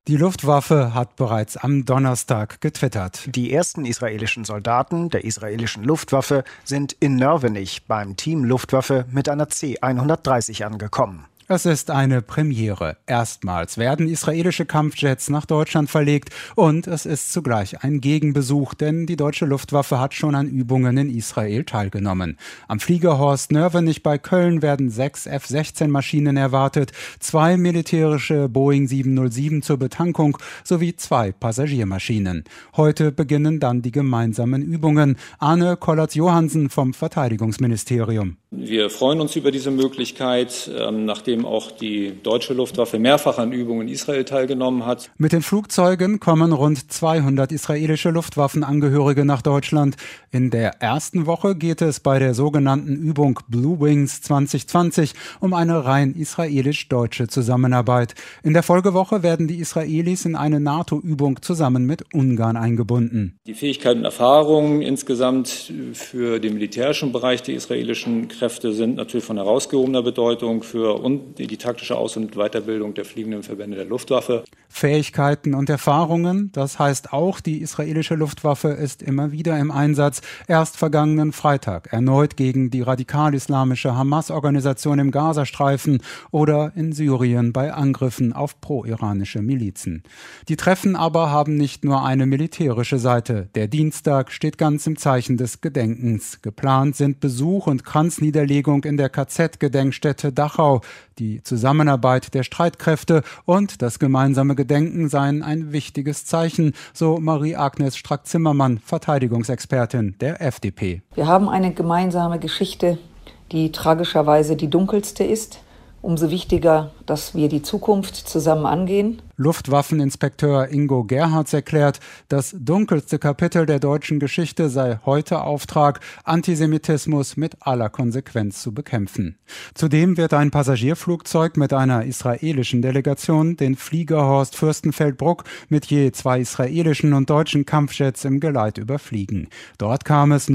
Die Luftwaffe hat bereits am Donnerstag getwittert. Die ersten israelischen Soldaten der israelischen Luftwaffe sind in Nörvenich beim Team Luftwaffe mit einer C-130 angekommen. Es ist eine Premiere. Erstmals werden israelische Kampfjets nach Deutschland verlegt und es ist zugleich ein Gegenbesuch, denn die deutsche Luftwaffe hat schon an Übungen in Israel teilgenommen. Am Fliegerhorst Nörvenich bei Köln werden 6 F-16-Maschinen erwartet, 2 militärische Boeing 707 zur Betankung sowie 2 Passagiermaschinen. Heute beginnen dann die gemeinsamen Übungen. Arne Kollatz-Johansen vom Verteidigungsministerium. Wir freuen uns über diese Möglichkeit, nachdem auch die deutsche Luftwaffe mehrfach an Übungen in Israel teilgenommen hat. Mit den Flugzeugen kommen rund 200 israelische Luftwaffenangehörige nach Deutschland. In der ersten Woche geht es bei der sogenannten Übung Blue Wings 2020 um eine rein israelisch-deutsche Zusammenarbeit. In der Folgewoche werden die Israelis in eine NATO-Übung zusammen mit Ungarn eingebunden. Die Fähigkeiten und Erfahrungen insgesamt für den militärischen Bereich der israelischen Kräfte sind natürlich von herausgehobener Bedeutung für die taktische Aus- und Weiterbildung der fliegenden Verbände der Luftwaffe. Faähigkeiten und Erfahrungen, das heißt auch, die israelische Luftwaffe ist immer wieder im Einsatz. Erst vergangenen Freitag erneut gegen die radikal-islamische Hamas-Organisation im Gazastreifen oder in Syrien bei Angriffen auf pro-iranische Milizen. Die Treffen aber haben nicht nur eine militärische Seite. Der Dienstag steht ganz im Zeichen des Gedenkens. Geplant sind Besuch und Kranzniederlegung in der KZ-Gedenkstätte Dachau. Die Zusammenarbeit der Streitkräfte und das gemeinsame Gedenken seien ein wichtiges Zeichen, so Marie-Agnes Strack-Zimmermann, Verteidigungsexpertin der FDP. Wir haben eine gemeinsame Geschichte, die tragischerweise die dunkelste ist. Umso wichtiger, dass wir die Zukunft zusammen angehen. Luftwaffeninspekteur Ingo Gerhards erklärt, das dunkelste Kapitel der deutschen Geschichte sei heute Auftrag, Antisemitismus mit aller Konsequenz zu bekämpfen. Zudem wird ein Passagierflugzeug mit einer israelischen Delegation den Fliegerhorst Fürstenfeldbruck mit je 2 israelischen und deutschen Kampfjets im Geleit überfliegen. Dort kam es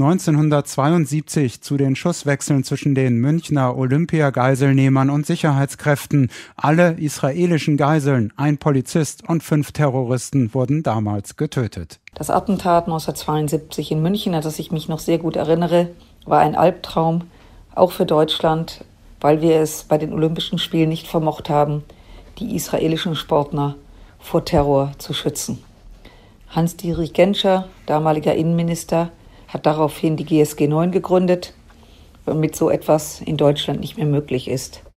1972 zu den Schusswechseln zwischen den Münchner Olympia-Geiselnehmern und Sicherheitskräften. Alle israelischen Geiseln, ein Polizist und 5 Terroristen wurden damals getötet. Das Attentat 1972 in München, an das ich mich noch sehr gut erinnere, war ein Albtraum, auch für Deutschland, weil wir es bei den Olympischen Spielen nicht vermocht haben, die israelischen Sportler vor Terror zu schützen. Hans-Dietrich Genscher, damaliger Innenminister, hat daraufhin die GSG 9 gegründet, damit so etwas in Deutschland nicht mehr möglich ist.